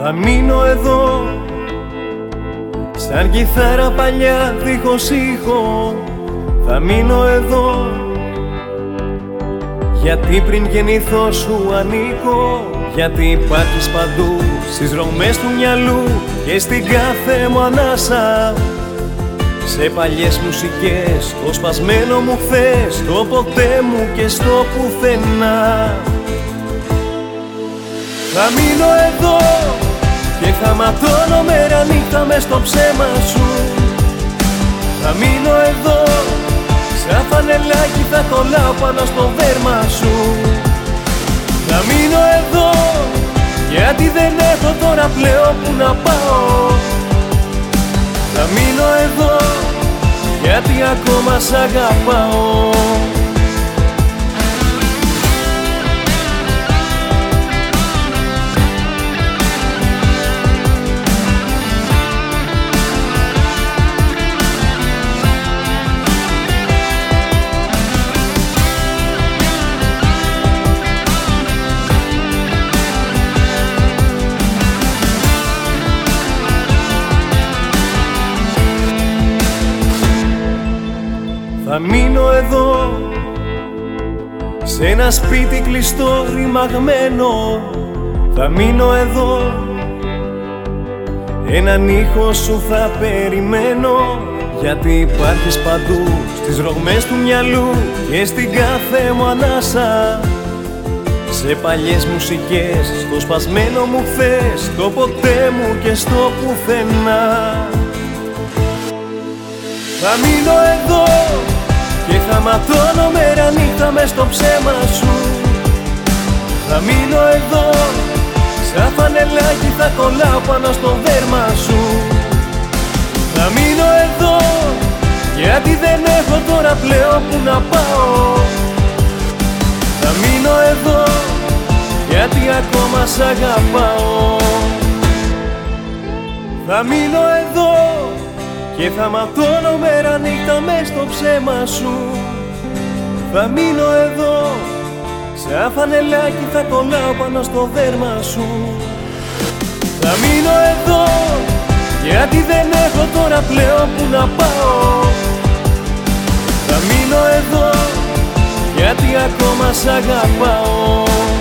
Θα μείνω εδώ, σαν κιθάρα παλιά δίχως ήχο. Θα μείνω εδώ, γιατί πριν γεννηθώ σου ανήκω. Γιατί υπάρχεις παντού, στις ρομές του μυαλού και στην κάθε μου ανάσα. Σε παλιές μουσικές, το σπασμένο μου χθες, το ποτέ μου και στο πουθενά. Θα μείνω εδώ και θα ματώνω μέρα νύχτα μες στο ψέμα σου. Θα μείνω εδώ, σαν φανελάκι θα κολλάω πάνω στο δέρμα σου. Θα μείνω εδώ, γιατί δεν έχω τώρα πλέον που να πάω. Θα μείνω εδώ, γιατί ακόμα σ' αγαπάω. Θα μείνω εδώ, σε ένα σπίτι κλειστό ρημαγμένο. Θα μείνω εδώ, έναν ήχο σου θα περιμένω. Γιατί υπάρχεις παντού, στις ρογμές του μυαλού και στην κάθε μου ανάσα. Σε παλιές μουσικές, στο σπασμένο μου χθες, το ποτέ μου και στο πουθενά. Θα μείνω εδώ και θα ματώνω μέρα νύχτα μες στο ψέμα σου. Θα μείνω εδώ, σαν φανελάκι θα κολλάω πάνω στο δέρμα σου. Θα μείνω εδώ, γιατί δεν έχω τώρα πλέον που να πάω. Θα μείνω εδώ, γιατί ακόμα σ' αγαπάω. Θα μείνω εδώ και θα ματώνω μέρα νύχτα μες στο ψέμα σου. Θα μείνω εδώ, σαν φανελάκι θα κολλάω πάνω στο δέρμα σου. Θα μείνω εδώ, γιατί δεν έχω τώρα πλέον που να πάω. Θα μείνω εδώ, γιατί ακόμα σ' αγαπάω.